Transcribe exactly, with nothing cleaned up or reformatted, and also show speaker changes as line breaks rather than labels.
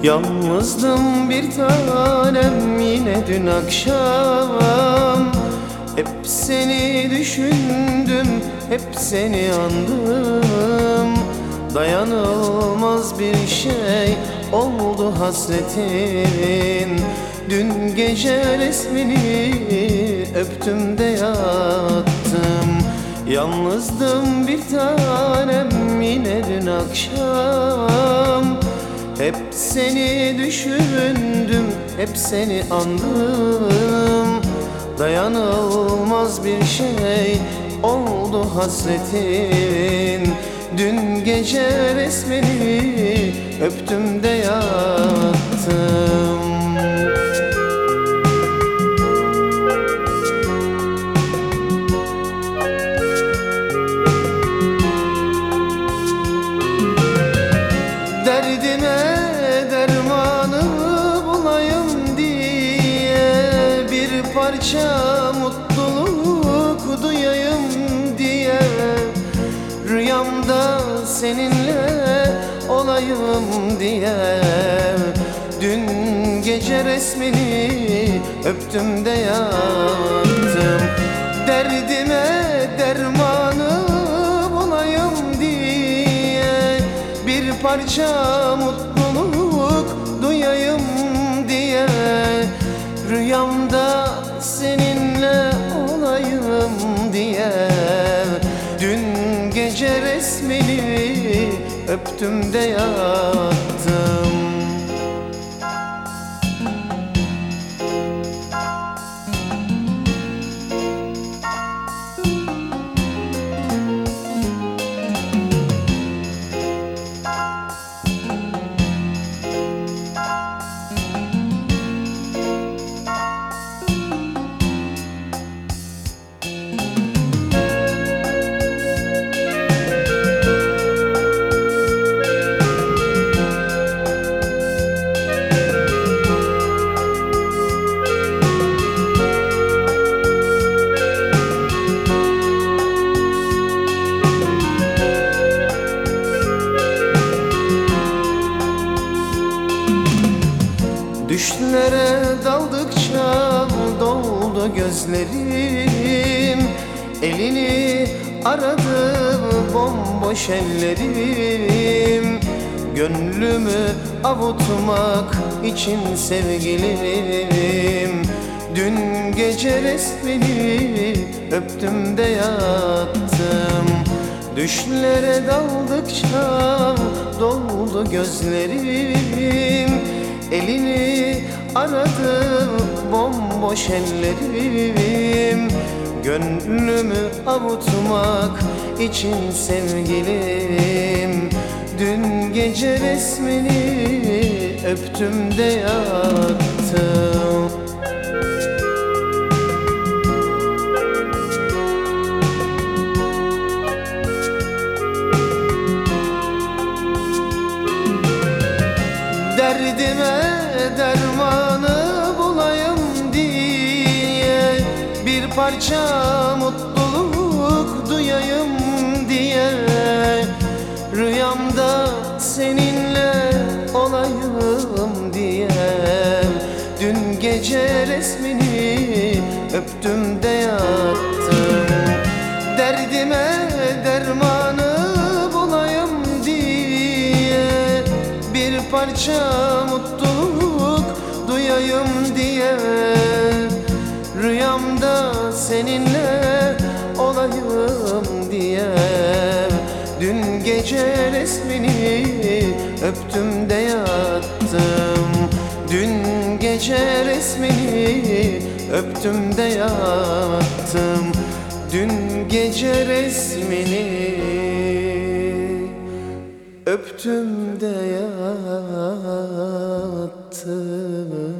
Yalnızdım bir tanem yine dün akşam. Hep seni düşündüm, hep seni andım. Dayanılmaz bir şey oldu hasretin. Dün gece resmini öptüm de yattım. Yalnızdım bir tanem yine dün akşam. Hep seni düşündüm, hep seni andım. Dayanılmaz bir şey oldu hasretin. Dün gece resmini öptüm de yattım. Derdime dermanı bulayım diye, bir parça mutluluk duyayım diye, rüyamda seninle olayım diye, dün gece resmini öptüm de yattım. Derdime dermanı bulayım diye, bir parça mutluluk duyayım diye, rüyamda seninle olayım diye, dün gece resmini öptüm de yattım. Düşlere daldıkça doldu gözlerim. Elini aradı bomboş ellerim. Gönlümü avutmak için sevgilim, dün gece resmini öptüm de yattım. Düşlere daldıkça doldu gözlerim. Elini aradı bomboş ellerim. Gönlümü avutmak için sevgilim, dün gece resmini öptüm de yattım. Derdime dermanı bulayım diye, bir parça mutluluk duyayım diye, rüyamda seninle olayım diye, dün gece resmini öptüm de yattım. Derdime dermanı bulayım diye, bir parça mutluluk duyayım diye, rüyamda seninle olayım diye, dün gece resmini öptüm de yattım. Dün gece resmini öptüm de yattım. Dün gece resmini öptüm de yattım.